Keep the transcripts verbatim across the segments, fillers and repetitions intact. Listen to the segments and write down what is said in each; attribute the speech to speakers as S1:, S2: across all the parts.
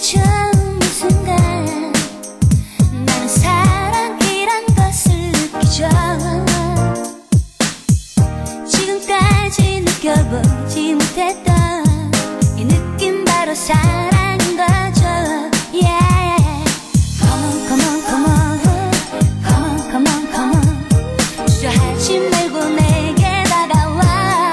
S1: 처음 이 순간 나는 사랑이란 것을 느끼죠. 지금까지 느껴보지 못했던 이 느낌 바로 사랑인 거죠. Yeah. Come on, come on, come on, come on, come on, come on. 주저하지 말고 내게 다가와.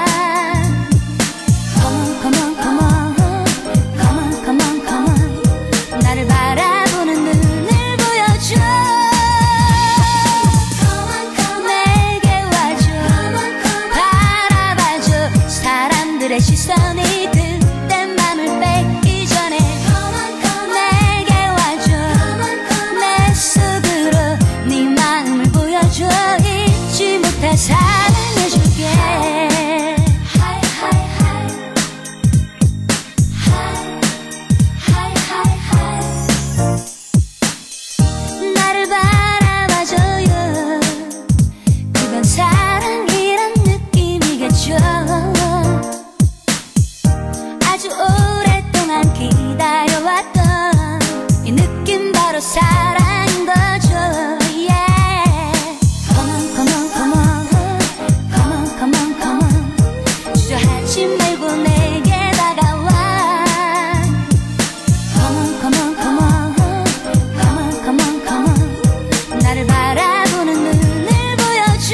S1: Come on, come on, come on, come on, come on, come on. 나를 바라보는 눈을 보여줘. Come on, come on. 내게 와줘. Come on, come on. 바라봐줘. 사람들의 시선이 그때 맘을 뺏기 전에 Come on, come on. 내게 와줘. Come on, come on. 내 속으로 네 마음을 보여줘. 잊지 못해 사랑해줄게. Hi, hi, hi. Hi, hi, hi, hi. 나를 바라봐줘요. 그건 사랑이란 느낌이겠죠. 아주 오랫동안 기다려왔던 이 느낌 바로 사랑인 거죠. Yeah. Come on, come on, come on, come on, come on, come on. 주저하지 말고 내게 다가와. Come on, come on, come on, come on, come on, come on. 나를 바라보는 눈을 보여줘.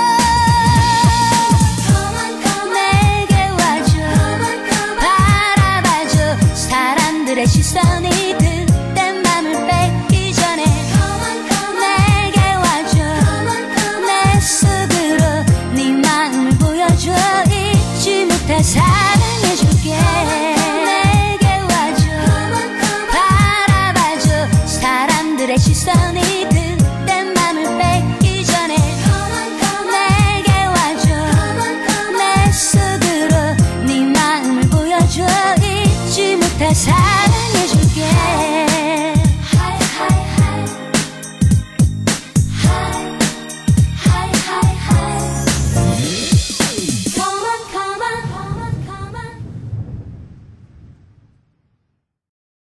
S1: Come on, come on. 내게 와줘. Come on, come on. 바라봐줘. 사람들의 시선이 그때 맘을 뺏기 전에 Come on, come on. 내게 와줘. Come on, come on. 내 속으로 네 마음을 보여줘. 잊지 못해 사랑해줄게. 내게 와줘. Come on, come on. 바라봐줘. 사람들의 시선이 그때 맘을 뺏기 전에 Come on, come on. 내게 와줘. Come on, come on. 내 속으로 네 마음을 보여줘. 잊지 못해 사랑해줄게.